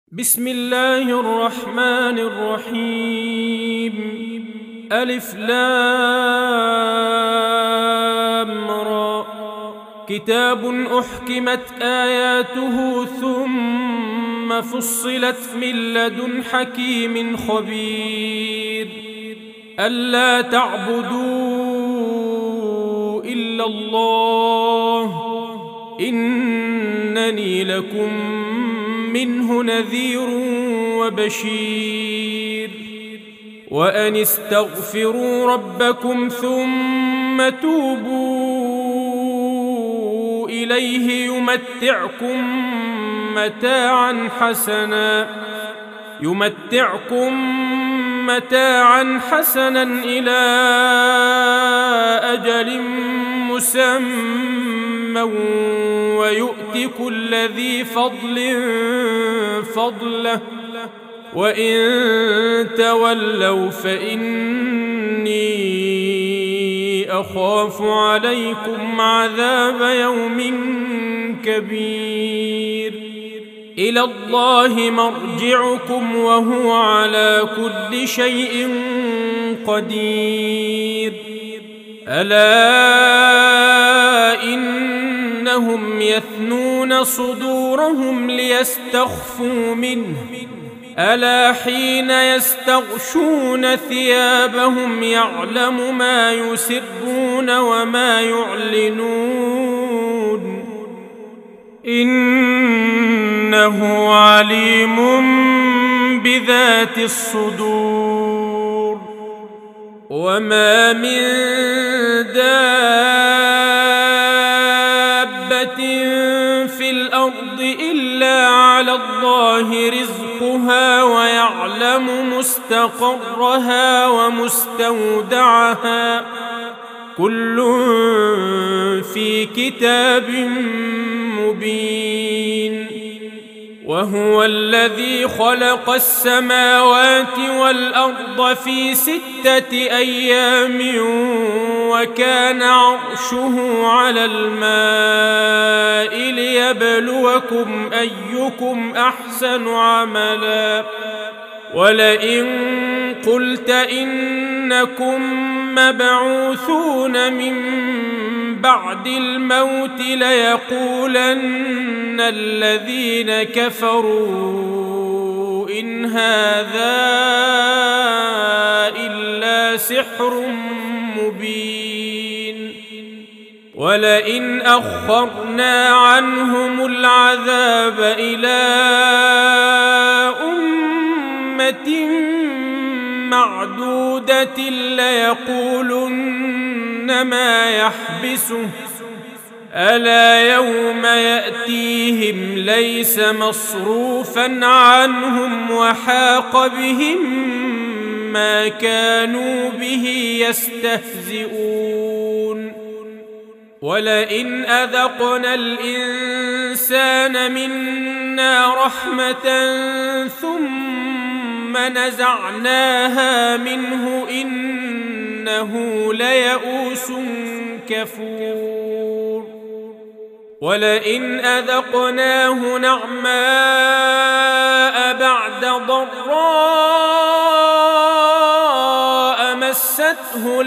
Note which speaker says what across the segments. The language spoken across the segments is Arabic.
Speaker 1: بسم الله الرحمن الرحيم. ألف لام را. كتاب أحكمت آياته ثم فصلت من لدن حكيم خبير. ألا تعبدوا إلا الله إنني لكم منه نذير وبشير. وأن استغفروا ربكم ثم توبوا إليه يمتعكم متاعا حسنا إلى أجل مسمى ويؤت كل ذي فضل فضله وإن تولوا فإني أخاف عليكم عذاب يوم كبير. إلى الله مرجعكم وهو على كل شيء قدير. ألا إنهم يثنون صدورهم ليستخفوا منه ألا حين يستغشون ثيابهم يعلم ما يسرون وما يعلنون إنه عليم بذات الصدور. وما من دابة في الأرض إلا على الله رزقها ويعلم مستقرها ومستودعها كل في كتاب مبين. وهو الذي خلق السماوات والأرض في 6 أيام وكان عرشه على الماء ليبلوكم أيكم أحسن عملا. ولئن قلت إنكم مبعوثون من بعد الموت ليقولن الذين كفروا إن هذا إلا سحر مبين. ولئن أخرنا عنهم العذاب إلى أمة معدودة ليقولن ما يحبسه ألا يوم يأتيهم ليس مصروفا عنهم وحاق بهم ما كانوا به يستهزئون. ولئن أذقنا الإنسان منا رحمة ثم نزعناها منه إنه ليئوس كفور. ولئن أذقناه نعماء بعد ضراء مسته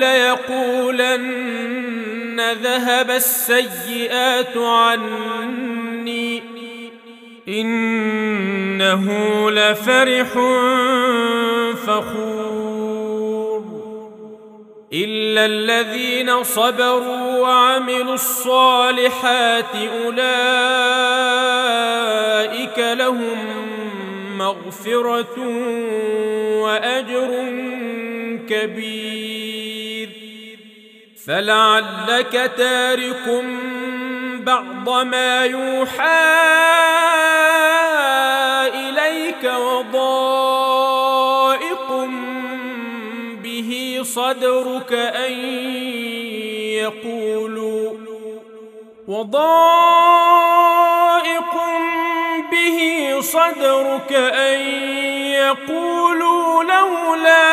Speaker 1: ليقولن ذهب السيئات عني إنه لفرح فخور. إلا الذين صبروا وعملوا الصالحات أولئك لهم مغفرة وأجر كبير. فلعلك تارك بعض ما يوحى إليك وضائق به صدرك أن يقولوا لولا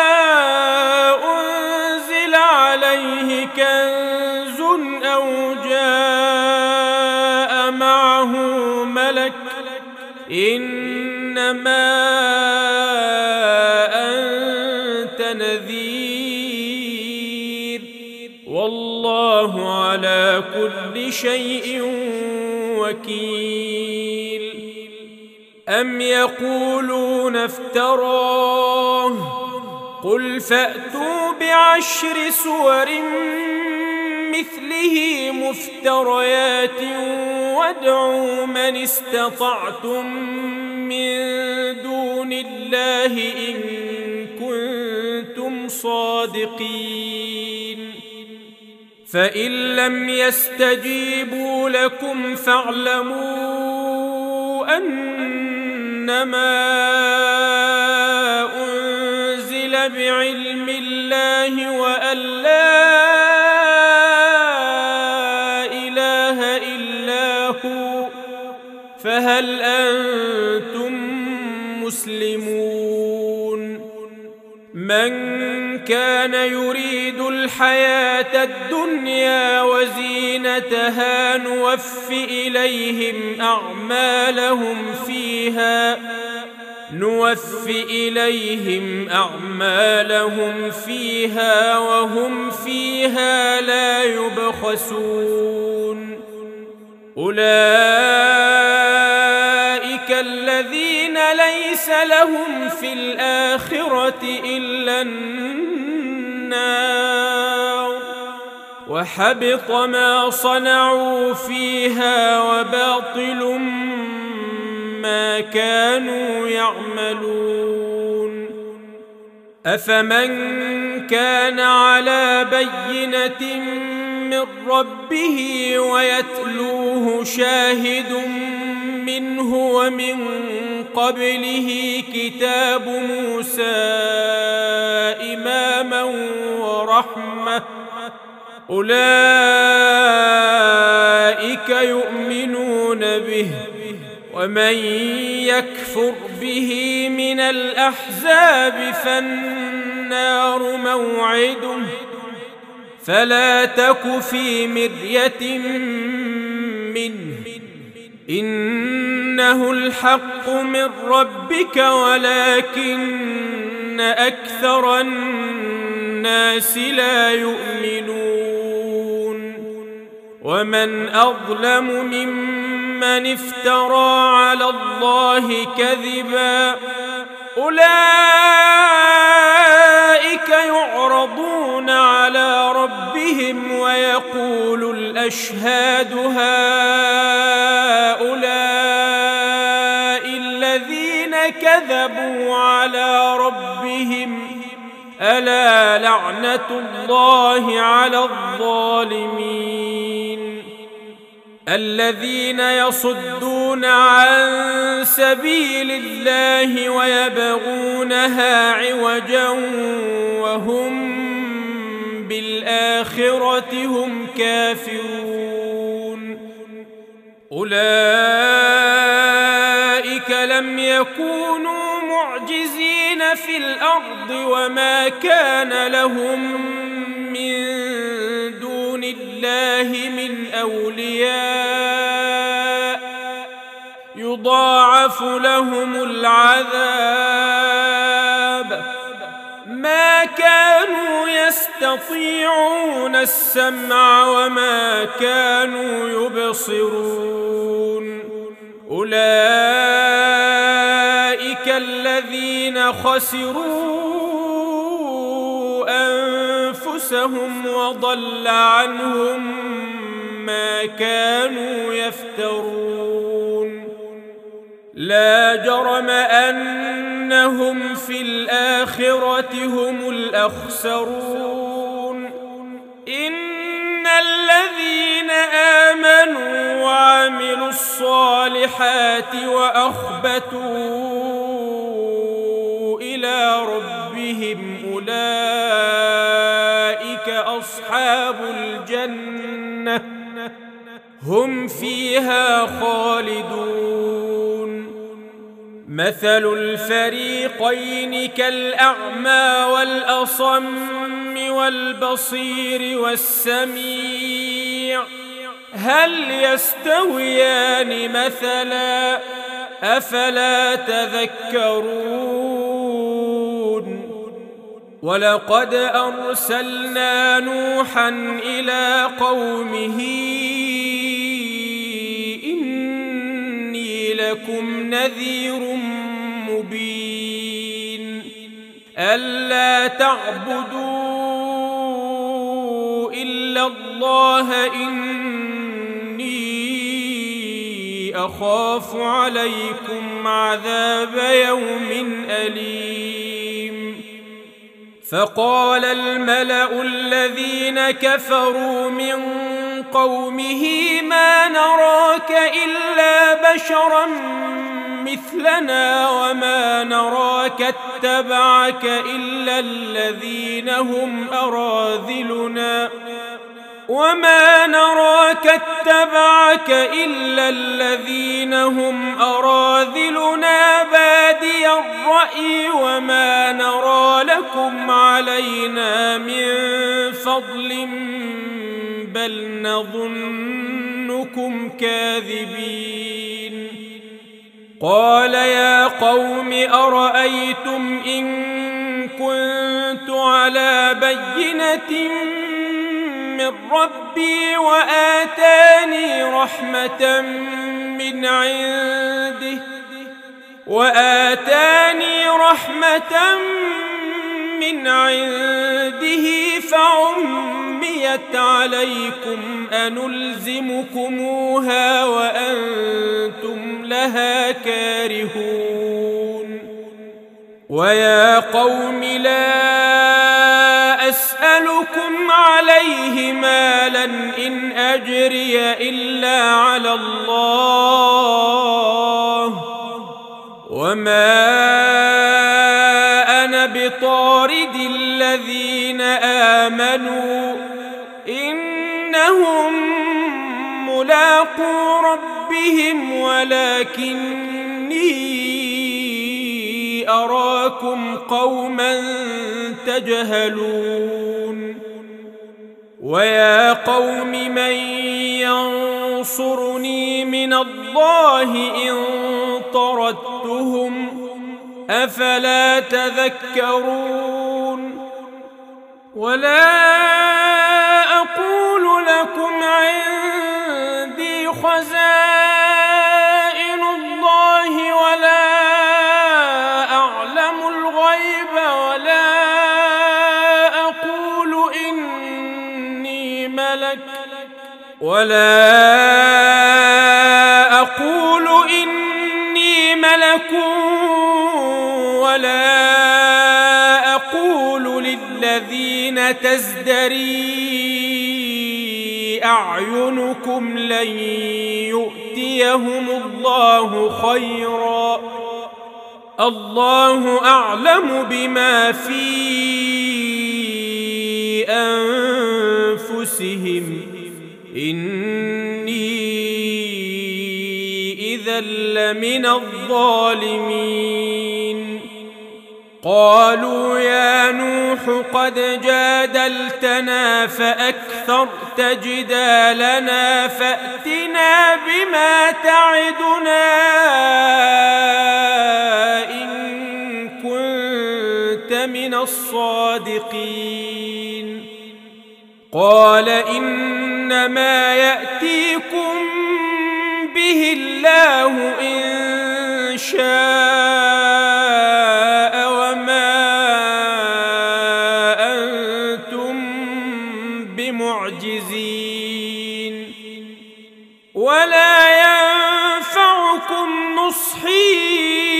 Speaker 1: أنزل عليه كنز أو جاء معه ملك إن إنما أنت نذير والله على كل شيء وكيل. أم يقولون افتراه قل فأتوا بعشر سور مثله مفتريات وادعوا من استطعتم من دون الله إن كنتم صادقين. فإن لم يستجيبوا لكم فاعلموا أنما أنزل بعلم الله وأن لا إله إلا هو فهل أنتم مسلمون. من كان يريد الحياة الدنيا وزينتها نوف إليهم أعمالهم فيها وهم فيها لا يبخسون. أولئك الذين ليس لهم في الآخرة إلا النار وحبط ما صنعوا فيها وباطل ما كانوا يعملون. أفمن كان على بينة من ربه ويتلوه شاهد منه ومن قبله كتاب موسى إماما ورحمة أولئك يؤمنون به. ومن يكفر به من الأحزاب فالنار موعده فلا تك في مرية منه إنه الحق من ربك ولكن أكثر الناس لا يؤمنون. ومن أظلم ممن افترى على الله كذبا أولئك يعرضون على ربهم ويقول الأشهاد هؤلاء الذين كذبوا على ربهم ألا لعنة الله على الظالمين. الذين يصدون عن سبيل الله ويبغونها عوجا وهم بالآخرة هم كافرون. أولئك لم يكونوا معجزين في الأرض وما كان لهم من دون الله من أولياء يضاعف لهم العذاب ما كانوا يستطيعون السمع وما كانوا يبصرون. أولئك الذين خسروا أنفسهم وضل عنهم ما كانوا يفترون. لا جرم أنهم في الآخرة هم الأخسرون. إن الذين آمنوا وعملوا الصالحات وأخبتوا إلى ربهم أولئك أصحاب الجنة هم فيها خالدون. مثل الفريقين كالأعمى والأصم والبصير والسميع هل يستويان مثلا أفلا تذكرون ولقد أرسلنا نوحا إلى قومه إني لكم نذير مبين ألا تعبدوا إلا الله إني أخاف عليكم عذاب يوم أليم فقال الملأ الذين كفروا من قومه ما نراك إلا بشرا مثلنا وما نراك اتبعك إلا الذين هم أراذلنا بادي الرأي وما نرى لكم علينا من فضل بل نظنكم كاذبين قال يا قوم أرأيتم إن كنت على بينة من ربي وآتاني رحمة من عنده فعميت عليكم أنلزمكموها وأنتم لها كارهون ويا قوم لا أسألكم عليه مالا إن أجري إلا على الله وما أنا بطارد الذين آمنوا إنهم ملاقو ربهم ولكني أراكم قوما تجهلون ويا قوم من ينصرني من الله إن طردتهم أفلا تذكرون ولا أقول لكم عندي خزائن الله ولا أعلم الغيب ولا أقول إني ملك ولا أقول للذين تزدري أعينكم لن يؤتيهم الله خيرا الله أعلم بما في أنفسهم إني إذا لمن الظالمين قالوا يا نوح قد جادلتنا فأكثرت جدالنا فأتنا بما تعدنا إن كنت من الصادقين قال إنما يأتيكم به الله إن شاء وما أنتم بمعجزين ولا ينفعكم نصحي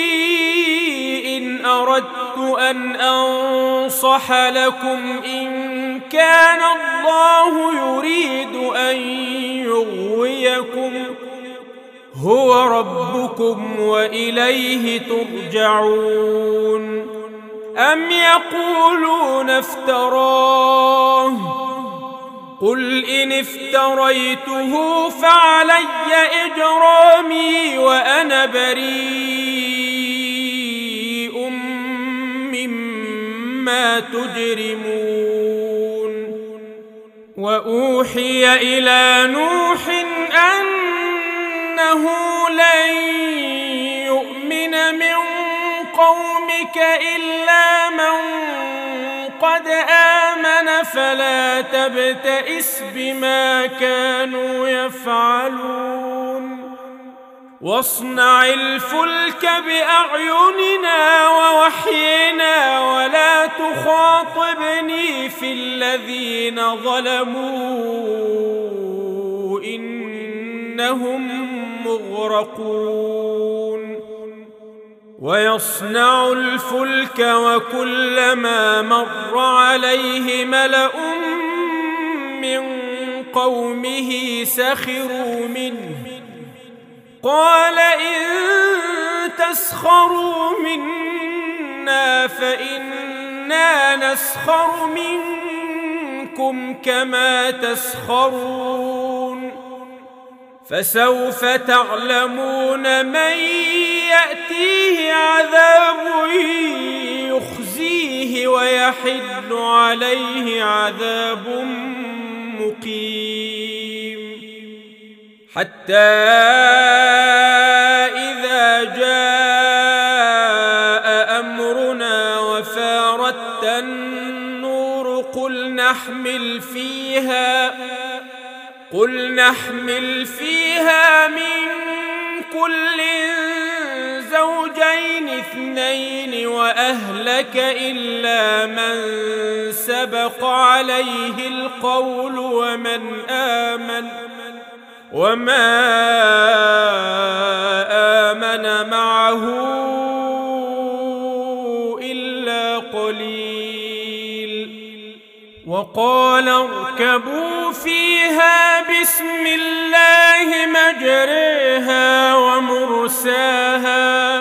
Speaker 1: إن أردت أن أنصح لكم إن كان الله يريد أن يغويكم هو ربكم وإليه ترجعون أم يقولون افتراه قل إن افتريته فعلي إجرامي وأنا بريء مما تجرمون وأوحي إلى نوح أنه لن قومك إلا من قد آمن فلا تبتئس بما كانوا يفعلون واصنع الفلك بأعيننا ووحينا ولا تخاطبني في الذين ظلموا إنهم مغرقون ويصنع الفلك وكلما مر عليه ملأ من قومه سخروا منه قال إن تسخروا منا فإنا نسخر منكم كما تسخرون فسوف تعلمون من يأتيه عذاب يخزيه ويحل عليه عذاب مقيم حتى إذا جاء أمرنا وفارت النور قل نحمل فيها من كل زوجين اثنين وأهلك إلا من سبق عليه القول وما آمن معه إلا قليل وقال اركبوا فيها بسم الله مجريها ومرساها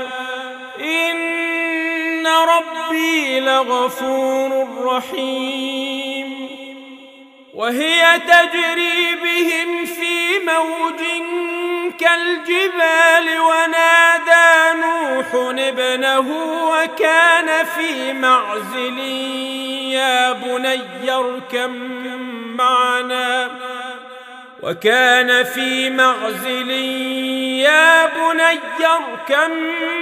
Speaker 1: إن ربي لغفور رحيم وهي تجري بهم في موج كالجبال ونادى نوح ابنه وكان في معزل يا بني اركب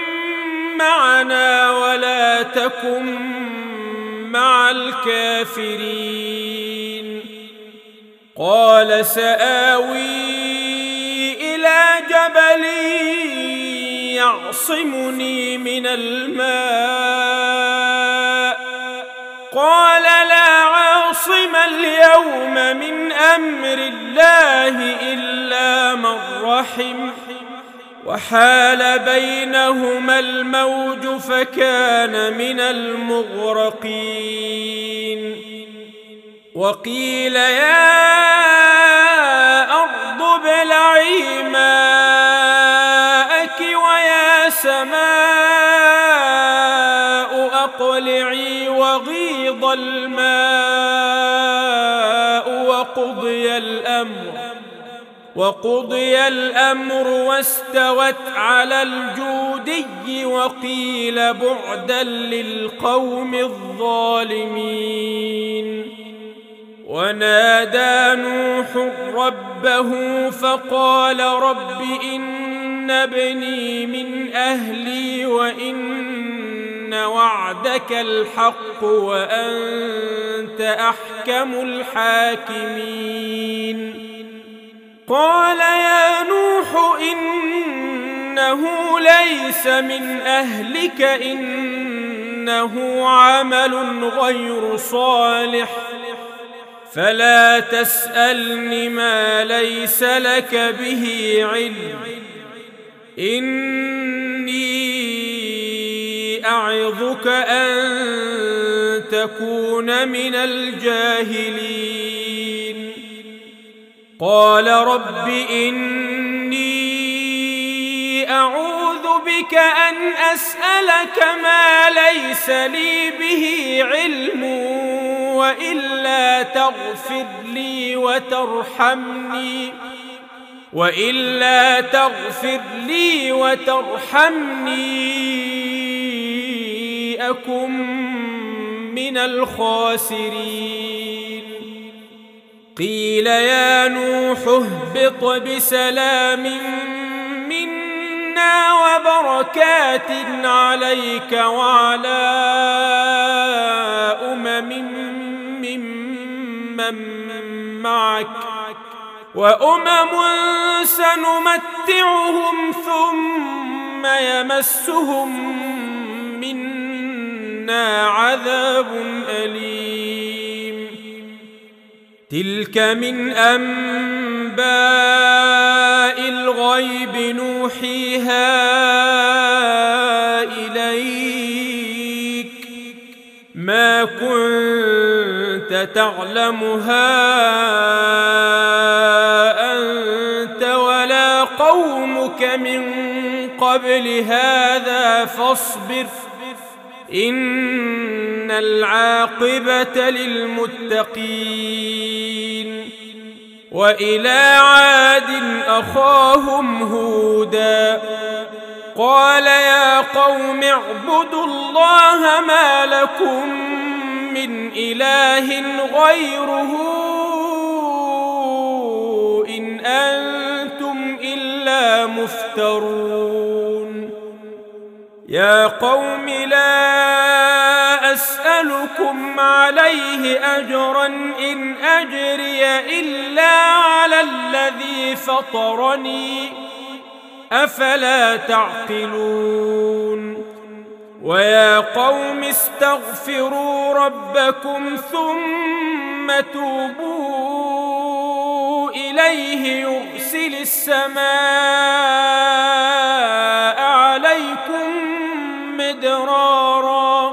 Speaker 1: معنا ولا تكن مع الكافرين قال سآوي إلى جبل يعصمني من الماء قال لا عاصم اليوم من أمر الله إلا من رحم وحال بينهما الموج فكان من المغرقين وقيل يا أرض ابلعي ماءك ويا سماء أقلعي وغيض الماء وقضي الأمر واستوت على الجودي وقيل بعدا للقوم الظالمين ونادى نوح ربه فقال رب إن ابني من أهلي وإن وعدك الحق وأنت أحكم الحاكمين قال يا نوح إنه ليس من أهلك إنه عمل غير صالح فلا تسألني ما ليس لك به علم إني أعظك أن تكون من الجاهلين قال رب إني أعوذ بك أن أسألك ما ليس لي به علم وإلا تغفر لي وترحمني أكن من الخاسرين قيل يا نوح اهبط بسلام منا منا وبركات عليك وعلى ممن معك وأمم سنمتعهم ثم يمسهم منا عذاب أليم تلك من أنباء الغيب نوحيها إليك ما كنت تعلمها أنت ولا قومك من قبل هذا فاصبر إن العاقبة للمتقين وإلى عاد أخاهم هودا قال يا قوم اعبدوا الله ما لكم من إله غيره إن أنتم إلا مفترون يا قوم لا أسألكم عليه أجرا إن أجري إلا على الذي فطرني أفلا تعقلون ويا قوم استغفروا ربكم ثم توبوا إليه يرسل السماء عليكم مدرارا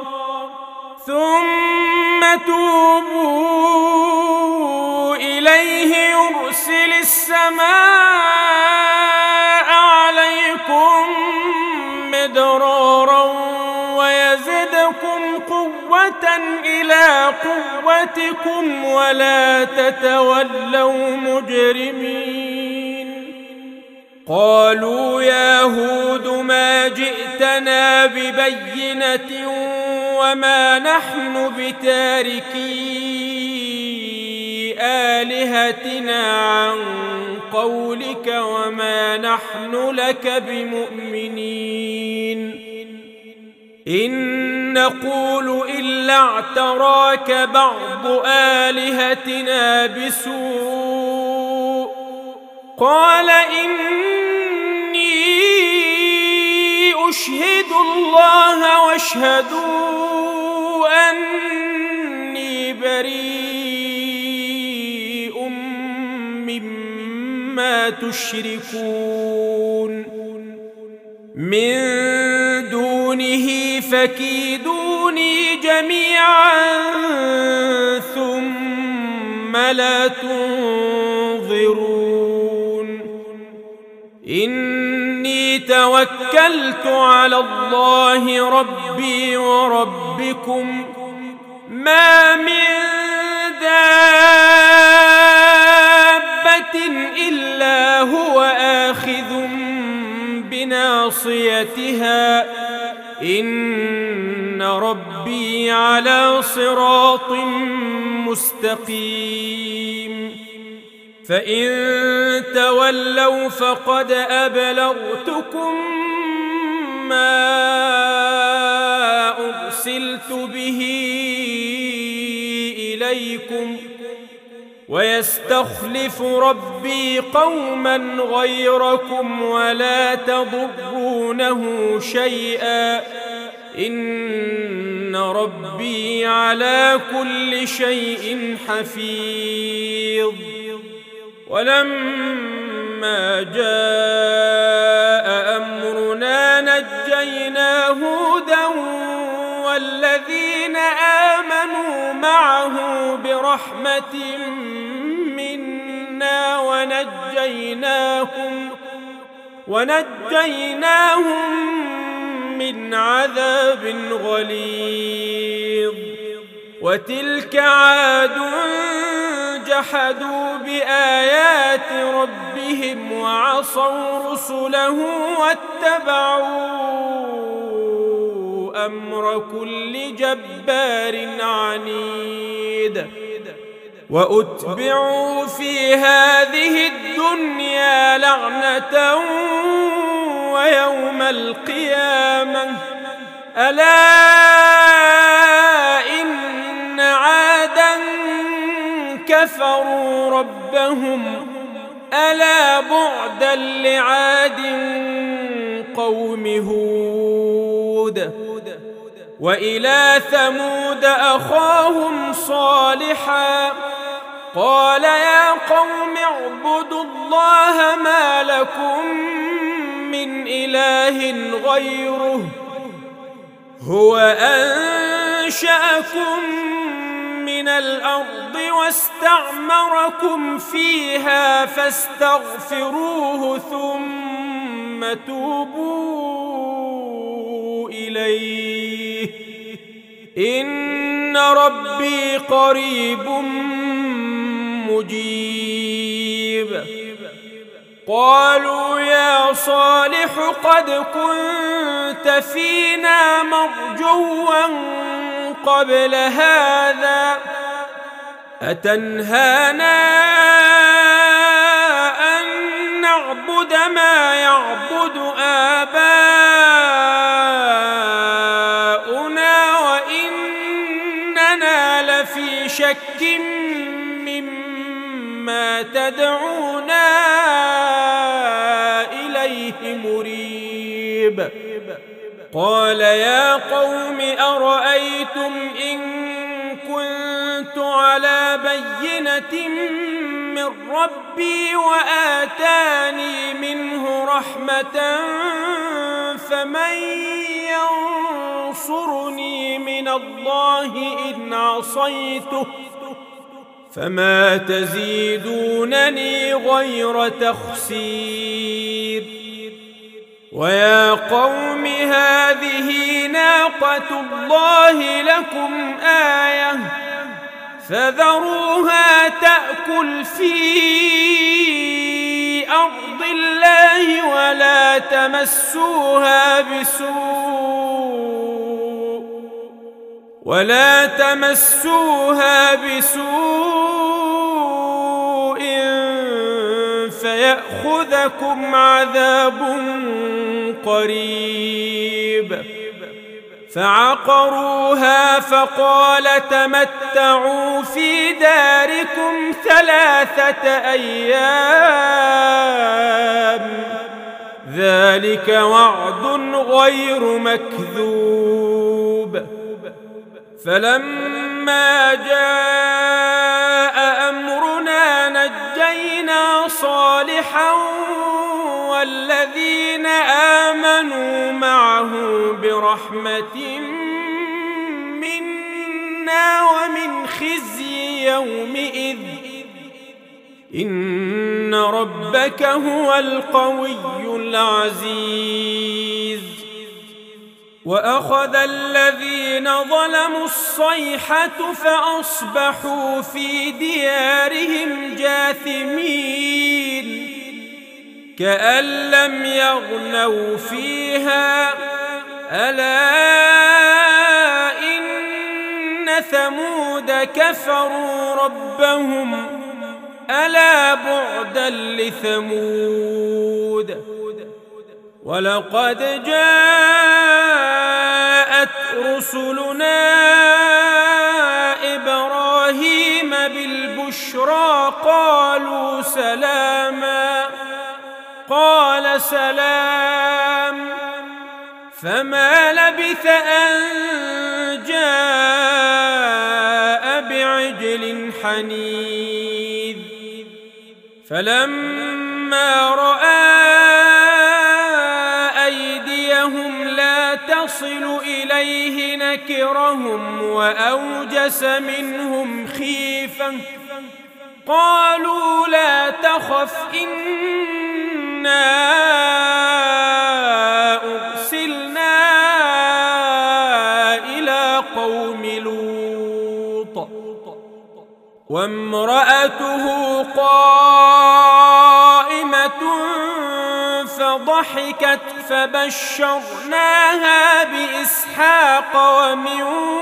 Speaker 1: ويزدكم قوة إلى قوتكم ولا تتولوا مجرمين قالوا يا هود ما جئتنا ببينة وما نحن بتاركي آلهتنا عن قولك وما نحن لك بمؤمنين إن نقول إلا اعتراك بعض آلهتنا بسوء قال إني أشهد الله واشهدوا أني بريء مما تشركون من دونه فكيدوني جميعا ثم لا تنظرون إني توكلت على الله ربي وربكم ما من دابة إلا هو آخذ بناصيتها إن ربي على صراط مستقيم فإن تولوا فقد أبلغتكم ما أرسلت به إليكم ويستخلف ربي قوما غيركم ولا تضرونه شيئا إن ربي على كل شيء حفيظ ولما جاء أمرنا نجينا هودا والذين آمنوا معه برحمة منا ونجيناهم من عذاب غليظ وتلك عاد جحدوا بآيات ربهم وعصوا رسله واتبعوا أمر كل جبار عنيد وأتبعوا في هذه الدنيا لعنة ويوم القيامة ألا إن عادا كفروا ربهم ألا بعدا لعاد قوم هود وإلى ثمود أخاهم صالحا قال يا قوم اعبدوا الله ما لكم من إله غيره هو أنشأكم من الأرض واستعمركم فيها فاستغفروه ثم توبوا إليه إن ربي قريب مجيب قالوا يا صالح قد كنت فينا مرجوا قبل هذا أتنهانا أن نعبد ما يعبد آباؤنا وإننا لفي شك مما تدعونا إليه مريب قال يا قوم أرأيتم إن كنت على بينة من ربي وآتاني منه رحمة فمن ينصرني من الله إن عصيته فما تزيدونني غير تخسير ويا قوم هذه ناقة الله لكم آية فذروها تأكل في أرض الله ولا تمسوها بسوء فيأخذكم عذاب قريب فعقروها فقال تمتعوا في داركم 3 أيام ذلك وعد غير مكذوب فلما جاء أمرنا نجينا صالحا والذين آمنوا معه برحمة منا ومن خزي يومئذ إن ربك هو القوي العزيز وأخذ الذين ظلموا الصيحة فأصبحوا في ديارهم جاثمين كأن لم يغنوا فيها ألا إن ثمود كفروا ربهم ألا بعدا لثمود ولقد جاءت رسلنا إبراهيم بالبشرى قالوا سلاما قال سلام فما لبث أن جاء بعجل حنيذ فلما رأى أيديهم لا تصل إليه نكرهم وأوجس منهم خيفة قالوا لا تخف إنا أرسلنا إلى قوم لوط وامرأته قائمة فضحكت فبشرناها بإسحاق ومن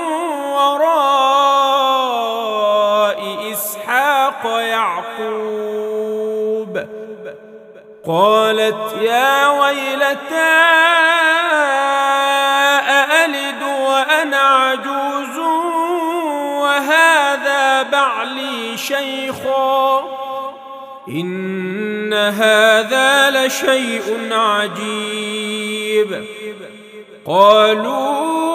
Speaker 1: وراء إسحاق يعقوب قالت يا ويلتى متى ألد وأنا عجوز وهذا بعلي شيخا إن هذا لشيء عجيب. قالوا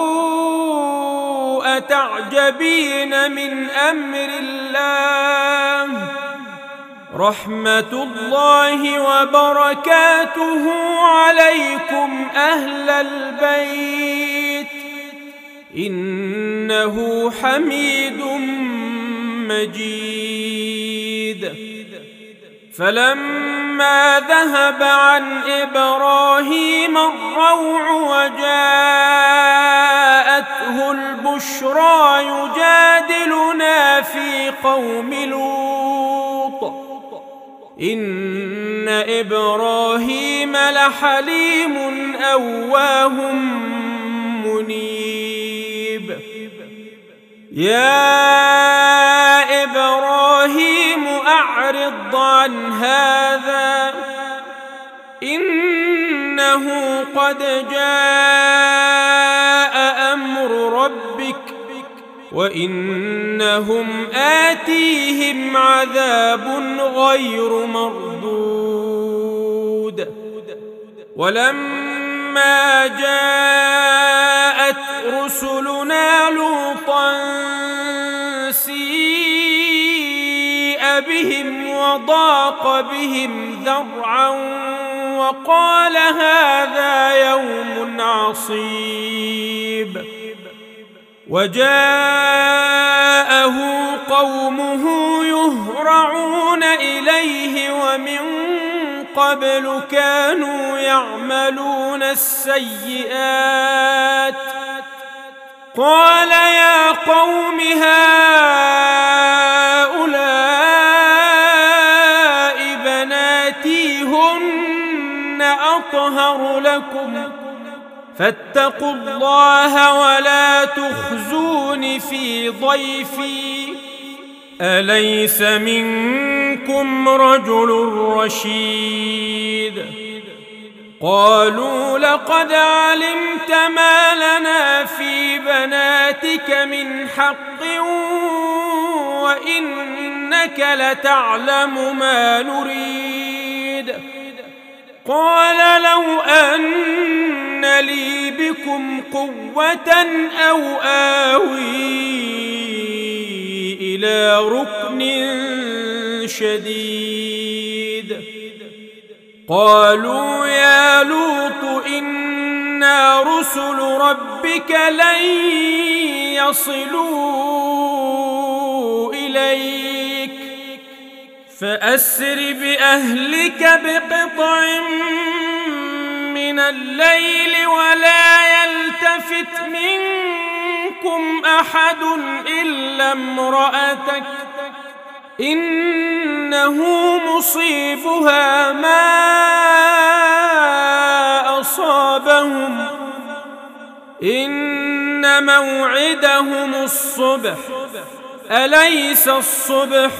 Speaker 1: أتعجبين من أمر الله رحمة الله وبركاته عليكم أهل البيت إنه حميد مجيد. فلما ذهب عن إبراهيم الروع وجاءته البشرى يجادلنا في قوم لوط إن إبراهيم لحليم أواه منيب. يا إبراهيم أعرض عن هذا إنه قد جاء أمر ربك وإنهم آتيهم عذاب غير مردود. ولما جاءت رسلنا لوطا سيء بهم وضاق بهم ذرعا وقال هذا يوم عصيب. وجاءه قومه يهرعون إليه ومن قبل كانوا يعملون السيئات. قال يا قوم هؤلاء بناتي هن أطهر لكم فاتقوا الله ولا تخزون في ضيفي أليس منكم رجل رشيد. قالوا لقد علمت ما لنا في بناتك من حق وإنك لتعلم ما نريد. قال لو أن لي بكم قوة أو آوي إلى ركن شديد. قالوا يا لوط إنا رسل ربك لن يصلوا إليك فأسر بأهلك بقطع من الليل ولا يلتفت منكم أحد إلا امرأتك إنه مصيبها ما أصابهم إن موعدهم الصبح أليس الصبح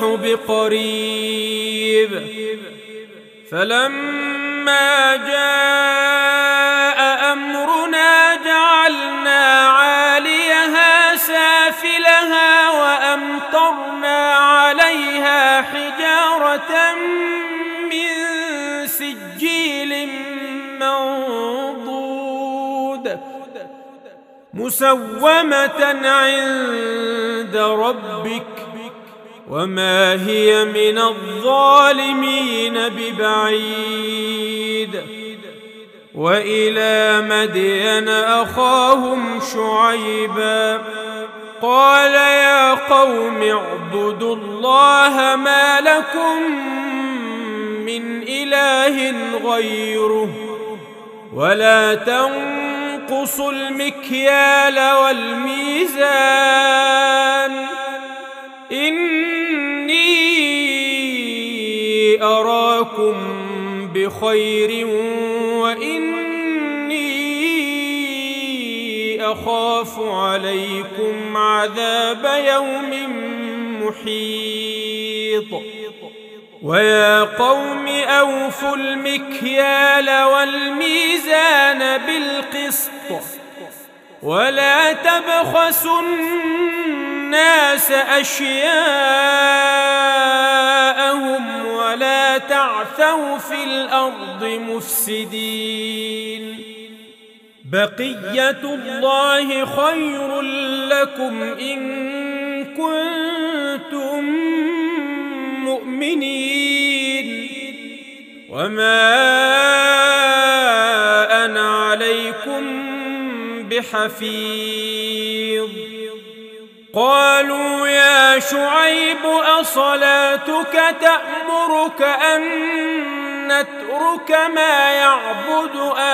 Speaker 1: بقريب. فلما جاء أمرنا جعلنا عاليها سافلها وأمطرنا عليها حجارة من سجيل منضود مسومة عند ربك وما هي من الظالمين ببعيد. وإلى مدين أخاهم شعيبا قال يا قوم اعبدوا الله ما لكم من إله غيره ولا تنقصوا المكيال والميزان إني أراكم بخير وإني أخاف عليكم عذاب يوم محيط. ويا قوم أوفوا المكيال والميزان بالقسط ولا تبخسوا الناس أشياءهم ولا تعثوا في الأرض مفسدين. بقية الله خير لكم إن كنتم مؤمنين وما أنا عليكم بحفيظ. قالوا يا شعيب أصلاتك تأمرك أن نترك ما يعبد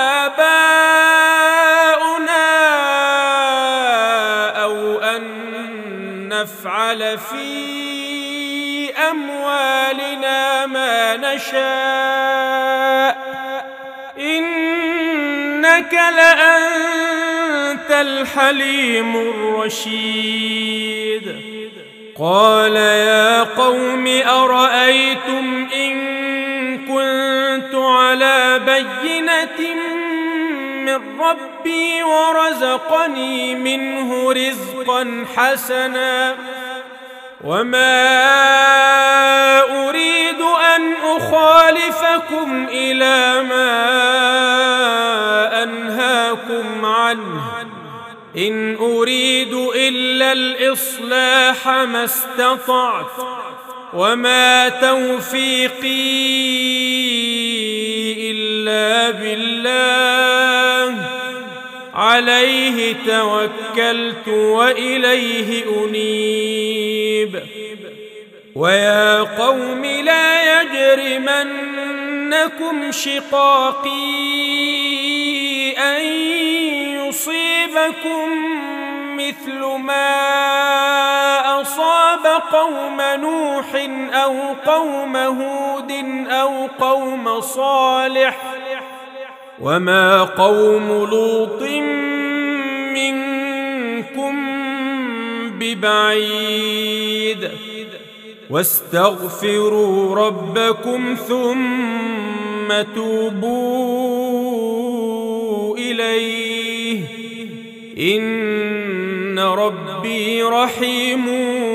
Speaker 1: آباؤنا أو أن نفعل في أموالنا ما نشاء إنك لأنت الحليم الرشيد. قال يا قوم أرأيتم إن كنت على بينة من ربي ورزقني منه رزقا حسنا وما أريد أن أخالفكم إلى ما أنهاكم عنه إن أريد إلا الإصلاح ما استطعت وما توفيقي إلا بالله عليه توكلت وإليه أنيب. ويا قوم لا يجرمنكم شقاقي أن يصيبكم مثل ما أصاب قوم نوح أو قوم هود أو قوم صالح وما قوم لوط منكم ببعيد. واستغفروا ربكم ثم توبوا إليه إن ربي رحيم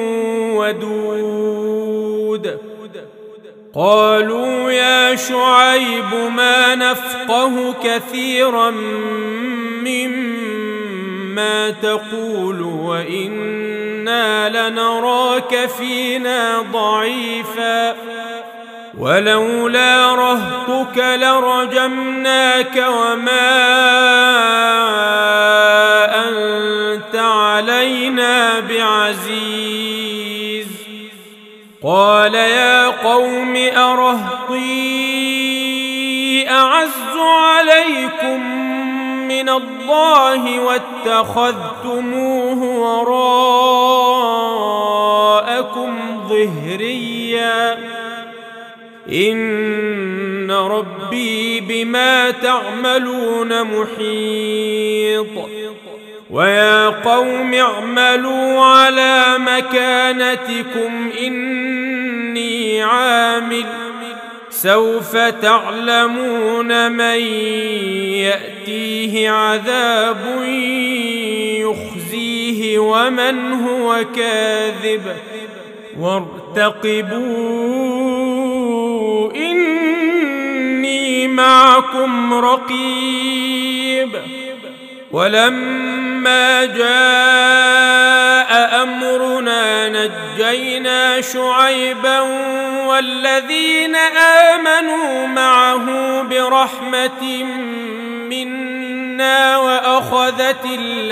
Speaker 1: ودود. قالوا يا شعيب ما نفقه كثيرا مما تقول وإنا لنراك فينا ضعيفا ولولا رهطك لرجمناك وما أنت علينا بعزيز. قال يا قوم أرهطي أعز عليكم من الله واتخذتموه وراءكم ظهريا إن ربي بما تعملون محيط. ويا قوم اعملوا على مكانتكم إني عامل سوف تعلمون من يأتيه عذاب يخزيه ومن هو كاذب وارتقبوا إني معكم رقيب. ولما جاء أمرنا نجينا شعيبا والذين آمنوا معه برحمة منا وأخذت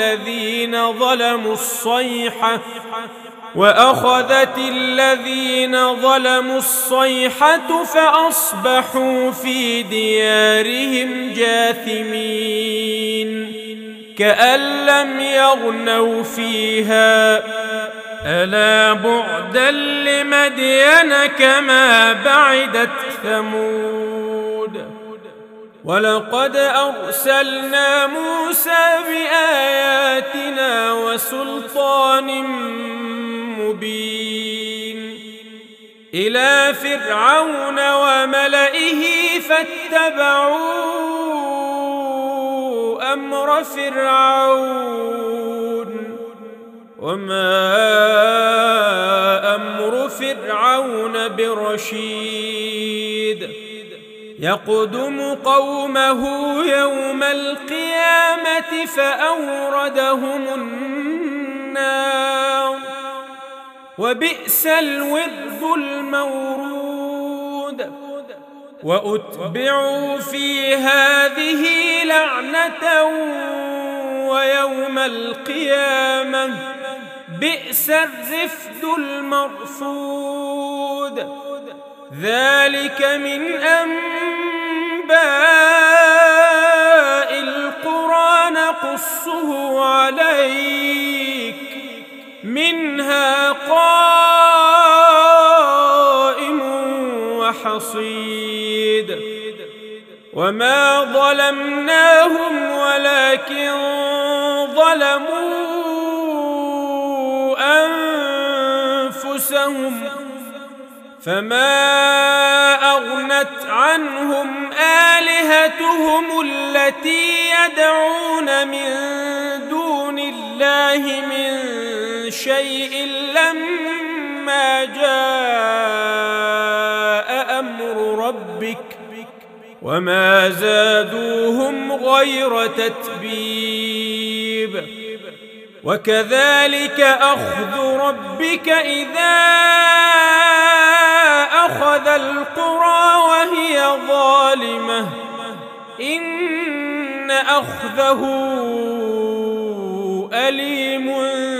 Speaker 1: الذين ظلموا الصيحة فأصبحوا في ديارهم جاثمين كأن لم يغنوا فيها ألا بعدا لمدين كما بعدت ثمود. ولقد أرسلنا موسى بآياتنا وسلطان مبين إلى فرعون وملئه فاتبعوا أمر فرعون وما أمر فرعون برشيد يقدم قومه يوم القيامة فأوردهم النار وبئس الورد المورود وأتبعوا في هذه لعنة ويوم القيامة بئس الرفد المرفود ذلك من أنباء القرى نقصه عليك منها قائم وحصيد وما ظلمناهم ولكن ظلموا أنفسهم فما أغنت عنهم آلهتهم التي يدعون من دون الله من شيء لما جاء أمر ربك وما زادوهم غير تتبيب وكذلك أخذ ربك إذا أخذ القرى وهي ظالمة إن أخذه أليم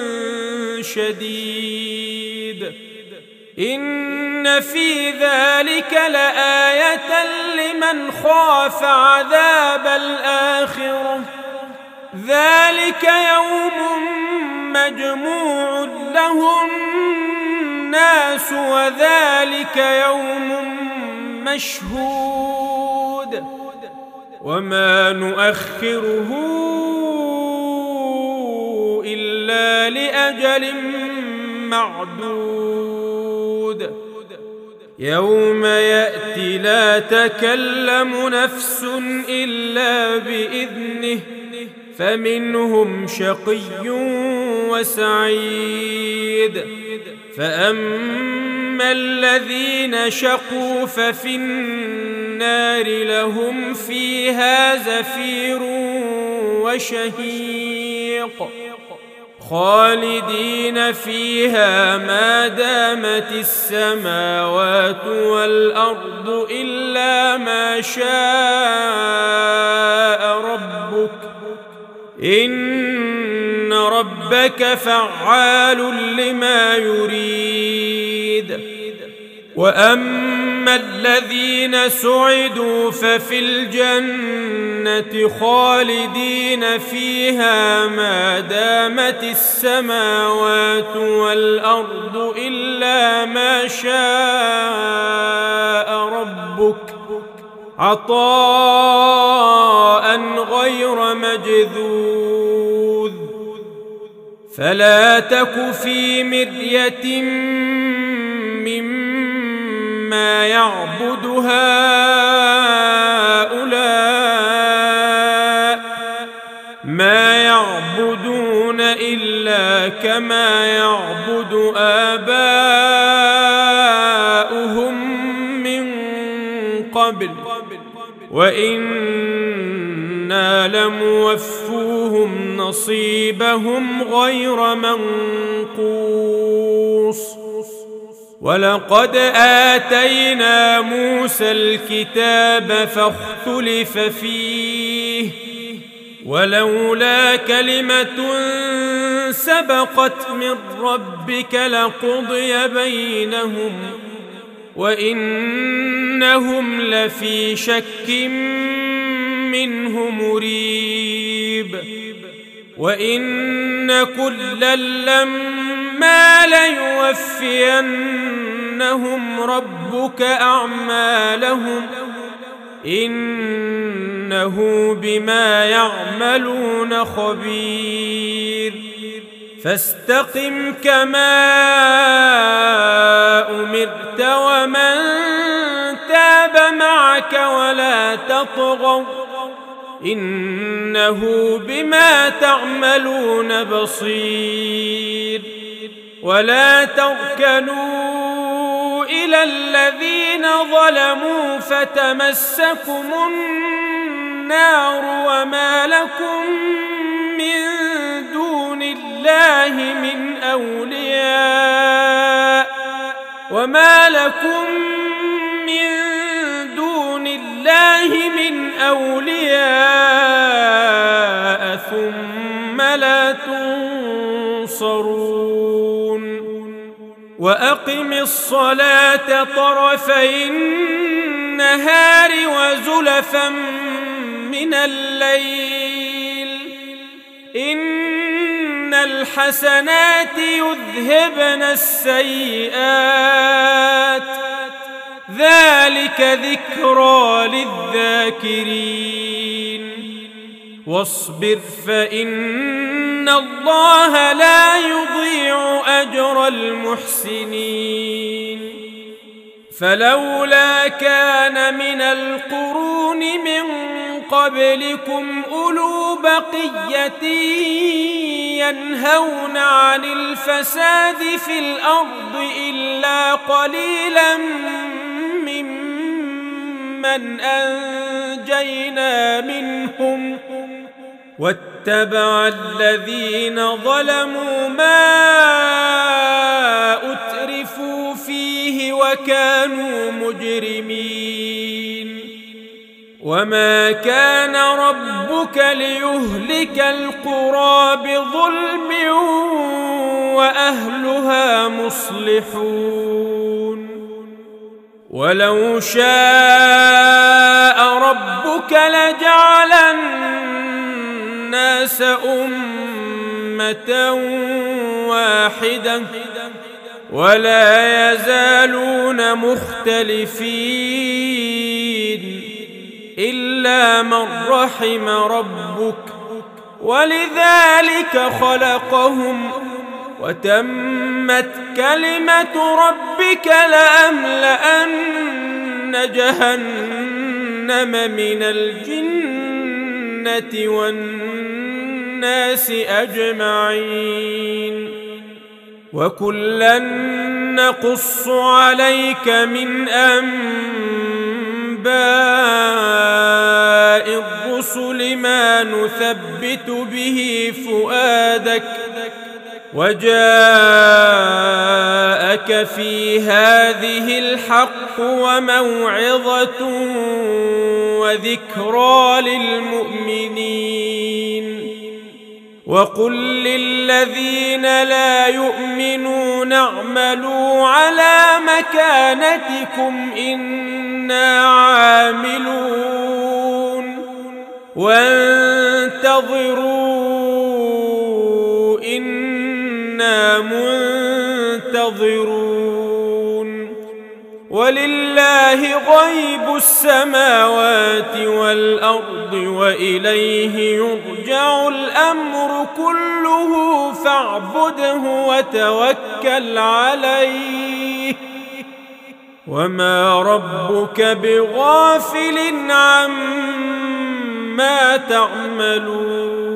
Speaker 1: شديد إن في ذلك لآية لمن خاف عذاب الآخرة ذلك يوم مجموع له الناس وذلك يوم مشهود وما نؤخره إلا لأجل معدود يوم يأتي لا تكلم نفس إلا بإذنه فمنهم شقي وسعيد فأما الذين شقوا ففي النار لهم فيها زفير وشهيق خالدين فيها ما دامت السماوات والأرض إلا ما شاء ربك إن ربك فعال لما يريد وأما الذين سعدوا ففي الجنة خالدين فيها ما دامت السماوات والأرض إلا ما شاء ربك عطاء غير مجذوذ فلا تك في مرية مما يعبد هؤلاء ما يعبدون إلا كما يعبد آباؤهم من قبل وإنا لموفوهم نصيبهم غير منقوص ولقد آتينا موسى الكتاب فاختلف فيه ولولا كلمة سبقت من ربك لقضي بينهم وإنهم لفي شك منه مريب وإن كلا لما ليوفينهم ربك أعمالهم إنه بما يعملون خبير فاستقم كما أمرت ومن تاب معك ولا تطغوا إنه بما تعملون بصير. ولا تركنوا إلى الذين ظلموا فتمسكم النار وما لكم من دون الله من أولياء ثم لا تنصرون. وأقم الصلاة طرفي النهار وزلفا من الليل إن الحسنات يذهبن السيئات ذلك ذكرى للذاكرين. واصبر فإن الله لا يضيع أجر المحسنين. فلولا كان من القرون من قبلكم أولو بقية ينهون عن الفساد في الأرض إلا قليلا ممن أنجينا منهم واتبع الذين ظلموا ما أترفوا فيه وكانوا مجرمين. وما كان ربك ليهلك القرى بظلم وأهلها مصلحون. ولو شاء ربك لجعل الناس أمة واحدة ولا يزالون مختلفين إلا من رحم ربك ولذلك خلقهم وتمت كلمة ربك لأملأن جهنم من الجنة والناس أجمعين. وكلا نقص عليك من أنباء الرسل ما نثبت به فؤادك وجاءك في هذه الحق وموعظة وذكرى للمؤمنين. وقل للذين لا يؤمنون اعملوا على مكانتكم إنا عاملون وانتظروا إنا منتظرون. ولله غيب السماوات والأرض وإليه يرجع الأمر كله فاعبده وتوكل عليه وما ربك بغافل عما تعملون.